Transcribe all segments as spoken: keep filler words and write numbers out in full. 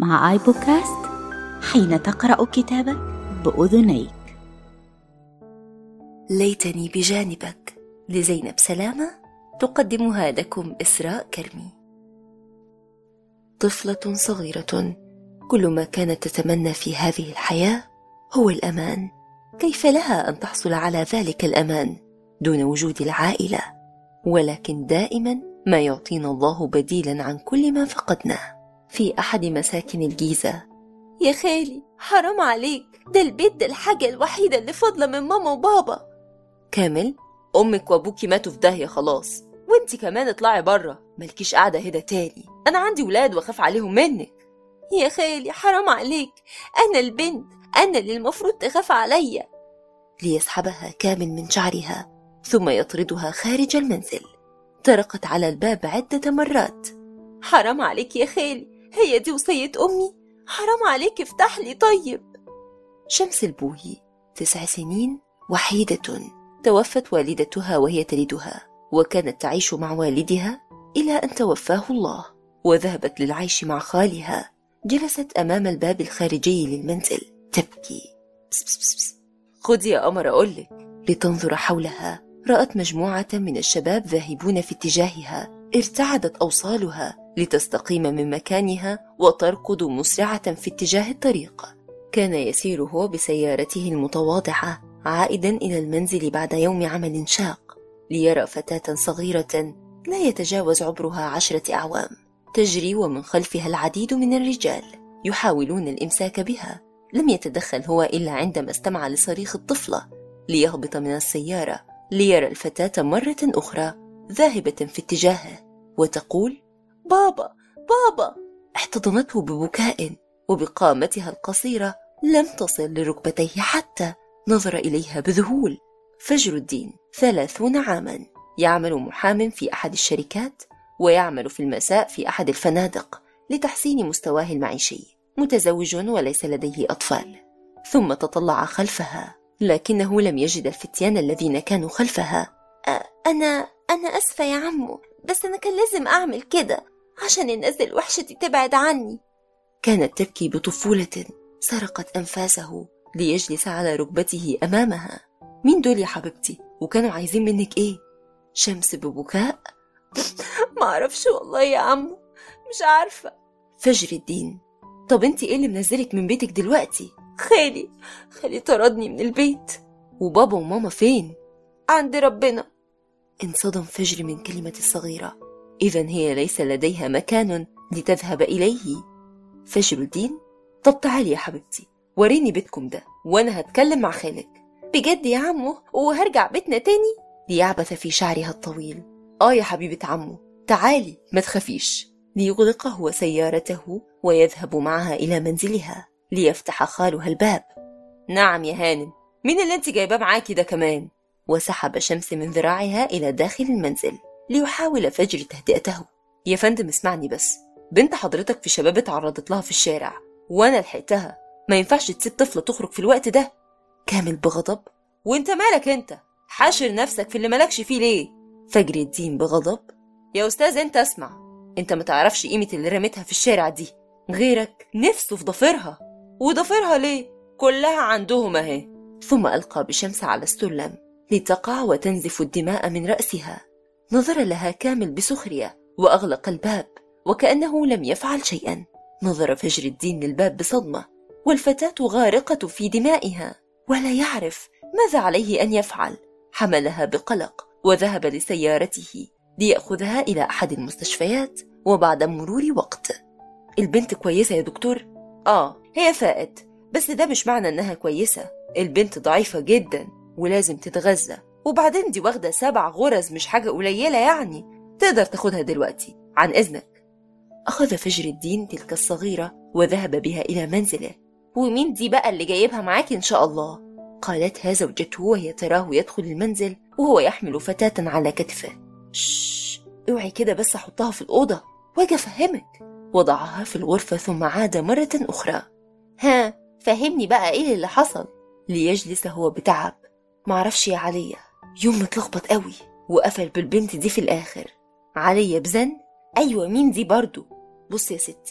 مع آي بودكاست، حين تقرأ كتابك بأذنيك. ليتني بجانبك لزينب سلامة، تقدمها لكم إسراء كرمي. طفلة صغيرة كل ما كانت تتمنى في هذه الحياة هو الأمان. كيف لها أن تحصل على ذلك الأمان دون وجود العائلة؟ ولكن دائما ما يعطينا الله بديلا عن كل ما فقدناه. في أحد مساكن الجيزة: يا خالي حرام عليك، ده البيت ده الحاجة الوحيدة اللي فاضلة من ماما وبابا. كامل، أمك وأبوكي ماتوا في داهية خلاص، وانتي كمان اطلعي برا، ملكيش قاعدة هنا تاني، أنا عندي ولاد وأخاف عليهم منك. يا خالي حرام عليك، أنا البنت، أنا اللي المفروض تخاف عليا. ليسحبها كامل من شعرها ثم يطردها خارج المنزل. طرقت على الباب عدة مرات: حرام عليك يا خالي، هي دي وصية أمي، حرام عليك افتح لي طيب. شمس البوهي تسع سنين، وحيدة، توفت والدتها وهي تلدها، وكانت تعيش مع والدها إلى أن توفاه الله، وذهبت للعيش مع خالها. جلست أمام الباب الخارجي للمنزل تبكي. بس بس بس بس. خذي يا قمر أقولك. لتنظر حولها، رأت مجموعة من الشباب ذاهبون في اتجاهها. ارتعدت أوصالها لتستقيم من مكانها وتركض مسرعة في اتجاه الطريق. كان يسير هو بسيارته المتواضعة عائدا إلى المنزل بعد يوم عمل شاق، ليرى فتاة صغيرة لا يتجاوز عمرها عشرة أعوام تجري، ومن خلفها العديد من الرجال يحاولون الإمساك بها. لم يتدخل هو إلا عندما استمع لصريخ الطفلة ليهبط من السيارة ليرى الفتاة مرة أخرى ذاهبة في اتجاهه وتقول: بابا بابا. احتضنته ببكاء، وبقامتها القصيرة لم تصل لركبتيه حتى. نظر إليها بذهول. فجر الدين ثلاثون عاما، يعمل محام في أحد الشركات، ويعمل في المساء في أحد الفنادق لتحسين مستواه المعيشي. متزوج وليس لديه أطفال. ثم تطلع خلفها، لكنه لم يجد الفتيان الذين كانوا خلفها. أنا أنا أسفة يا عمو، بس أنا كان لازم أعمل كده عشان الناس الوحشة تبعد عني. كانت تبكي بطفولة. سرقت أنفاسه ليجلس على ركبته أمامها. مين دول يا حبيبتي؟ وكانوا عايزين منك إيه؟ شمس ببكاء: ما أعرفش والله يا عمو، مش عارفة. فجر الدين: طب انتي إيه اللي منزلك من بيتك دلوقتي؟ خالي خالي طردني من البيت. وبابا وماما فين؟ عند ربنا. انصدم فجر من كلمة الصغيرة، إذن هي ليس لديها مكان لتذهب إليه. فجر الدين: طب تعالي يا حبيبتي، وريني بيتكم ده وأنا هتكلم مع خالك. بجد يا عمو وهرجع بيتنا تاني؟ ليعبث في شعرها الطويل. آه يا حبيبة عمو، تعالي ما تخافيش. ليغلق هو سيارته ويذهب معها إلى منزلها. ليفتح خالها الباب. نعم يا هانم، مين اللي انت جايباه معاكي ده كمان؟ وسحب شمس من ذراعها إلى داخل المنزل ليحاول فجر تهدئته. يا فندم اسمعني بس، بنت حضرتك في شباب اتعرضت لها في الشارع وانا لحقتها، ما ينفعش تسيب طفلة تخرج في الوقت ده. كامل بغضب: وانت مالك انت؟ حاشر نفسك في اللي مالكش فيه ليه؟ فجر الدين بغضب: يا أستاذ انت اسمع، انت ما تعرفش قيمة اللي رمتها في الشارع دي، غيرك نفسه في ضفيرها. وضفيرها ليه؟ كلها عندهم اهي. ثم ألقى بشمس على السلم لتقع وتنزف الدماء من رأسها. نظر لها كامل بسخرية وأغلق الباب وكأنه لم يفعل شيئا. نظر فجر الدين للباب بصدمة، والفتاة غارقة في دمائها ولا يعرف ماذا عليه أن يفعل. حملها بقلق وذهب لسيارته ليأخذها إلى أحد المستشفيات. وبعد مرور وقت: البنت كويسة يا دكتور؟ آه هي فائت، بس ده مش معنى أنها كويسة. البنت ضعيفة جدا ولازم تتغذى، وبعدين دي واخدة سبع غرز، مش حاجة قليلة يعني، تقدر تاخدها دلوقتي عن إذنك. أخذ فجر الدين تلك الصغيرة وذهب بها إلى منزله. ومين دي بقى اللي جايبها معاك إن شاء الله؟ قالتها زوجته وهي تراه يدخل المنزل وهو يحمل فتاة على كتفه. شش، اوعي كده بس، أحطها في الأوضة واجي أفهمك. وضعها في الغرفة ثم عاد مرة أخرى. ها فهمني بقى إيه اللي حصل؟ ليجلس هو بتعب. معرفش يا عليا، يوم متلخبط قوي وقفل بالبنت دي في الآخر. عليا بزن؟ أيوة، مين دي برضو؟ بص يا ستي،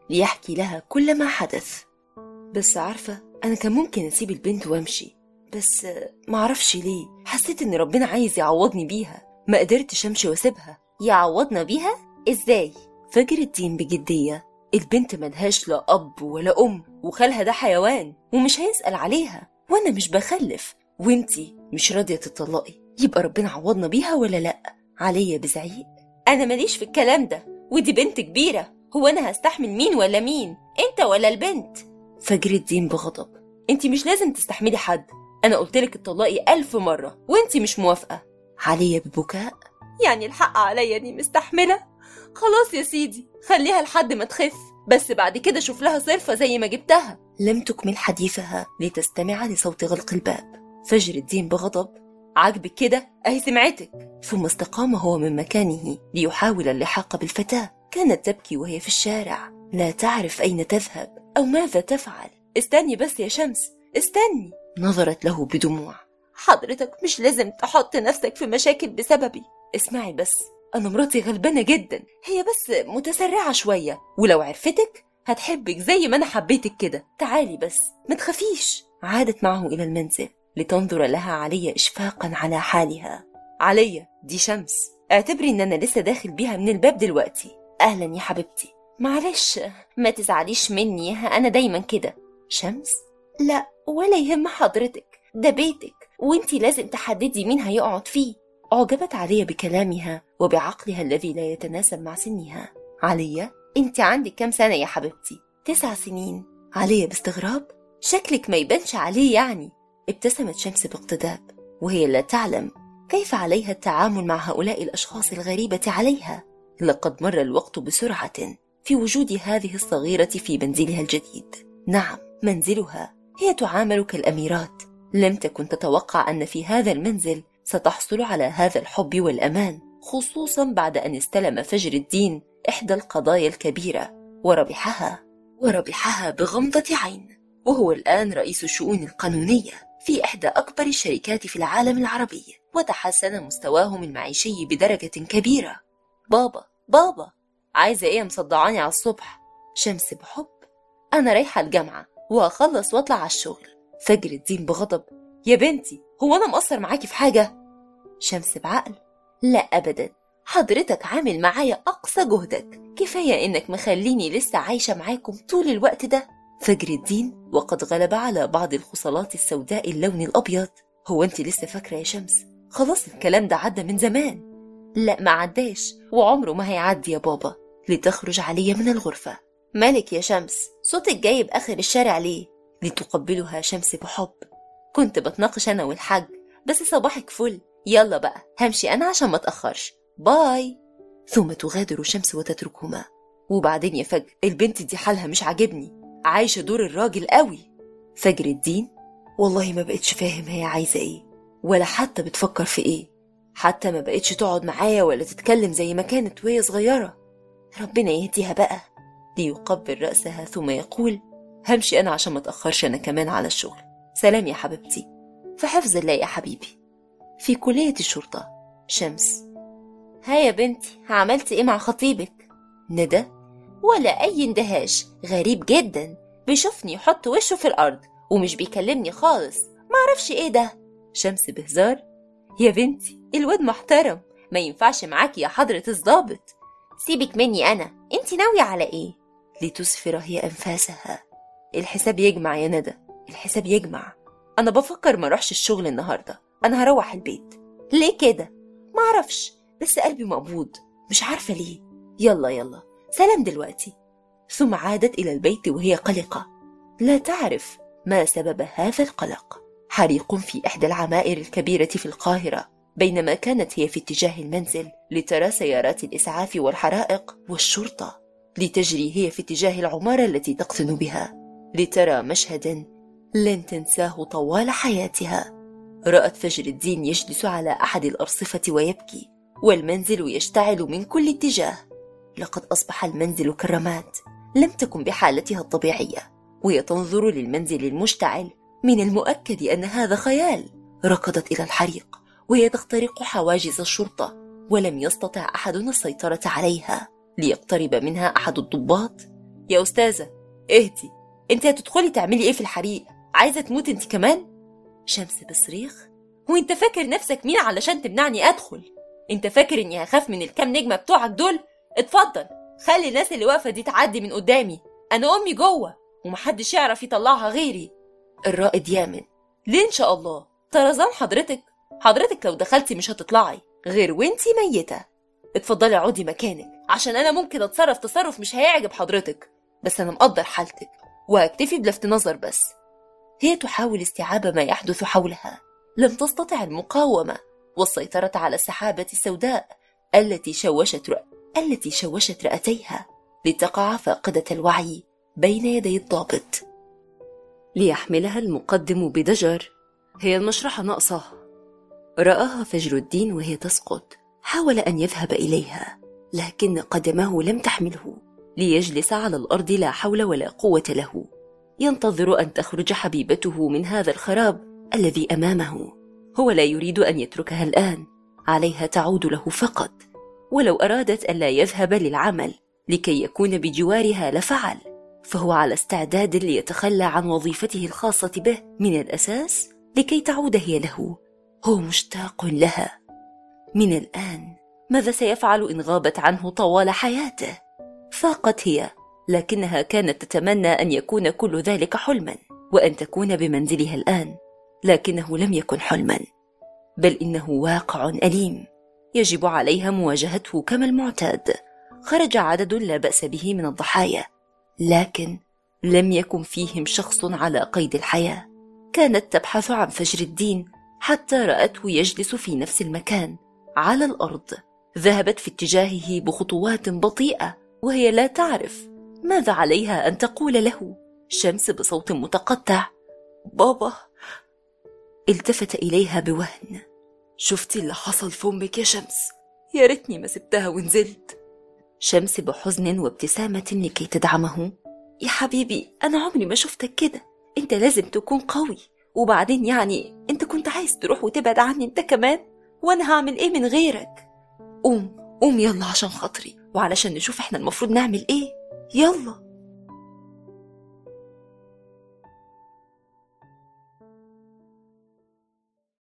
ليحكي لها كل ما حدث. بس عارفة، أنا كان ممكن أسيب البنت وأمشي، بس معرفش ليه حسيت إن ربنا عايز يعوضني بيها. ما قدرتش أمشي وأسيبها. يعوضنا بيها؟ إزاي؟ فجر الدين بجدية: البنت ملهاش لا أب ولا أم، وخالها ده حيوان ومش هيسأل عليها، وأنا مش بخلف، وانتي مش راضية تطلقي، يبقى ربنا عوضنا بيها ولا لأ؟ عليا بزعيق: أنا ماليش في الكلام ده، ودي بنت كبيرة، هو أنا هستحمل مين ولا مين؟ أنت ولا البنت؟ فجر الدين بغضب: انتي مش لازم تستحملي حد، أنا قلتلك اتطلقي ألف مرة وانتي مش موافقة. عليا ببكاء: يعني الحق عليا دي مستحملة؟ خلاص يا سيدي، خليها لحد ما تخف، بس بعد كده شوف لها صرفة زي ما جبتها. لم تكمل حديثها لتستمع لصوت غلق الباب. فجر الدين بغضب: عاجبك كده؟ أهي سمعتك. ثم استقام هو من مكانه ليحاول اللحاق بالفتاة. كانت تبكي وهي في الشارع، لا تعرف أين تذهب أو ماذا تفعل. استني بس يا شمس، استني. نظرت له بدموع: حضرتك مش لازم تحط نفسك في مشاكل بسببي. اسمعي بس، أنا مراتي غلبانة جدا، هي بس متسرعة شوية، ولو عرفتك هتحبك زي ما أنا حبيتك كده. تعالي بس، ما تخافيش. عادت معه إلى المنزل لتنظر لها عليا إشفاقا على حالها. عليا، دي شمس، اعتبري إن أنا لسه داخل بيها من الباب دلوقتي. أهلا يا حبيبتي. معلش، ما تزعليش مني، أنا دايما كده. شمس: لا، ولا يهم حضرتك، ده بيتك وانتي لازم تحددي مين هيقعد فيه. أعجبت عليا بكلامها وبعقلها الذي لا يتناسب مع سنها. عليا: انتي عندك كام سنة يا حبيبتي؟ تسع سنين. عليا باستغراب: شكلك ما يبانش عليه يعني. ابتسمت شمس باقتداب، وهي لا تعلم كيف عليها التعامل مع هؤلاء الأشخاص الغريبة عليها. لقد مر الوقت بسرعة في وجود هذه الصغيرة في منزلها الجديد. نعم، منزلها. هي تعامل كالأميرات. لم تكن تتوقع أن في هذا المنزل ستحصل على هذا الحب والأمان، خصوصا بعد أن استلم فجر الدين إحدى القضايا الكبيرة وربحها وربحها بغمضة عين، وهو الآن رئيس الشؤون القانونية في إحدى أكبر الشركات في العالم العربي، وتحسن مستواهم المعيشي بدرجة كبيرة. بابا بابا، عايزة إيه مصدعاني على الصبح؟ شمس بحب: أنا رايحة الجامعة وهخلص واطلع على الشغل. فجر الدين بغضب: يا بنتي، هو أنا مقصر معاكي في حاجة؟ شمس بعقل: لا أبدا، حضرتك عامل معايا أقصى جهدك، كفاية إنك مخليني لسه عايشة معاكم طول الوقت ده. فجر الدين وقد غلب على بعض الخصلات السوداء اللون الأبيض: هو أنت لسه فاكرة يا شمس؟ خلاص الكلام ده عدى من زمان. لا ما عداش، وعمره ما هيعدي يا بابا. لتخرج علي من الغرفة. مالك يا شمس؟ صوتك جاي بآخر الشارع ليه؟ لتقبلها شمس بحب: كنت بتناقش أنا والحاج، بس صباحك فل. يلا بقى همشي أنا عشان ما تأخرش، باي. ثم تغادر شمس وتتركهما. وبعدين يا فجر، البنت دي حالها مش عاجبني، عايشة دور الراجل قوي. فجر الدين: والله ما بقتش فاهم هي عايزة ايه، ولا حتى بتفكر في ايه، حتى ما بقتش تقعد معايا ولا تتكلم زي ما كانت وهي صغيرة. ربنا يهديها بقى. ليقبل رأسها ثم يقول: همشي أنا عشان ما تأخرش أنا كمان على الشغل. سلام يا حبيبتي. في حفظ الله يا حبيبي. في كلية الشرطة. شمس: ها يا بنتي، عملت ايه مع خطيبك؟ ندى: ولا أي اندهاش، غريب جدا، بيشوفني يحط وشه في الأرض ومش بيكلمني خالص، معرفش ايه ده. شمس بهزار: يا بنتي الواد محترم، ما ينفعش معاكي يا حضرة الضابط. سيبك مني أنا، انتي ناوية على ايه؟ لتسفر هي أنفاسها: الحساب يجمع يا ندى، الحساب يجمع. أنا بفكر ما اروحش الشغل النهاردة، أنا هروح البيت. ليه كده؟ معرفش، بس قلبي مقبوض، مش عارفة ليه. يلا يلا، سلام دلوقتي. ثم عادت إلى البيت وهي قلقة، لا تعرف ما سبب هذا القلق. حريق في إحدى العمائر الكبيرة في القاهرة. بينما كانت هي في اتجاه المنزل لترى سيارات الإسعاف والحرائق والشرطة، لتجري هي في اتجاه العمارة التي تقطن بها لترى مشهدا لن تنساه طوال حياتها. رأت فجر الدين يجلس على أحد الأرصفة ويبكي، والمنزل يشتعل من كل اتجاه. لقد أصبح المنزل كالرماد، لم تكن بحالتها الطبيعية، وهي تنظر للمنزل المشتعل. من المؤكد أن هذا خيال. ركضت إلى الحريق وهي تخترق حواجز الشرطة، ولم يستطع أحد السيطرة عليها. ليقترب منها أحد الضباط يا أستاذة اهدي، انت هتدخلي تعملي ايه في الحريق؟ عايزة تموت انت كمان؟ شمس بصريخ: هو انت فاكر نفسك مين علشان تمنعني ادخل؟ انت فاكر اني هخاف من الكام نجمة بتوعك دول؟ اتفضل خلي الناس اللي واقفة دي تعدي من قدامي، انا امي جوه ومحدش يعرف يطلعها غيري. الرائد يامن: ليه ان شاء الله؟ طرزان حضرتك؟ حضرتك لو دخلتي مش هتطلعي غير وانتي ميتة. اتفضلي اقعدي مكانك عشان انا ممكن اتصرف تصرف مش هيعجب حضرتك، بس انا مقدر حالتك وهكتفي بلفت نظر بس. هي تحاول استيعاب ما يحدث حولها، لم تستطع المقاومة والسيطرة على السحابة السوداء التي شوشت رأ... التي شوشت رأتيها لتقع فاقدة الوعي بين يدي الضابط. ليحملها المقدم بضجر: هي المشرحة ناقصة. رآها فجر الدين وهي تسقط، حاول أن يذهب إليها لكن قدمه لم تحمله، ليجلس على الأرض لا حول ولا قوة له، ينتظر أن تخرج حبيبته من هذا الخراب الذي أمامه. هو لا يريد أن يتركها الآن، عليها تعود له فقط، ولو أرادت ألا يذهب للعمل لكي يكون بجوارها لفعل، فهو على استعداد ليتخلى عن وظيفته الخاصة به من الأساس لكي تعود هي له. هو مشتاق لها. من الآن ماذا سيفعل إن غابت عنه طوال حياته؟ فاقت هي، لكنها كانت تتمنى أن يكون كل ذلك حلما وأن تكون بمنزلها الآن، لكنه لم يكن حلما، بل إنه واقع أليم يجب عليها مواجهته كما المعتاد. خرج عدد لا بأس به من الضحايا، لكن لم يكن فيهم شخص على قيد الحياة. كانت تبحث عن فجر الدين حتى رأته يجلس في نفس المكان على الأرض. ذهبت في اتجاهه بخطوات بطيئة وهي لا تعرف ماذا عليها أن تقول له. شمس بصوت متقطع: بابا. التفت إليها بوهن: شفتي اللي حصل في أمك يا شمس؟ يا ريتني ما سبتها ونزلت. شمس بحزن وابتسامة لكي تدعمه: يا حبيبي أنا عمري ما شفتك كده، أنت لازم تكون قوي، وبعدين يعني أنت كنت عايز تروح وتبعد عني أنت كمان، وأنا هعمل إيه من غيرك؟ قوم قوم يلا عشان خاطري وعلشان نشوف إحنا المفروض نعمل إيه. يلا.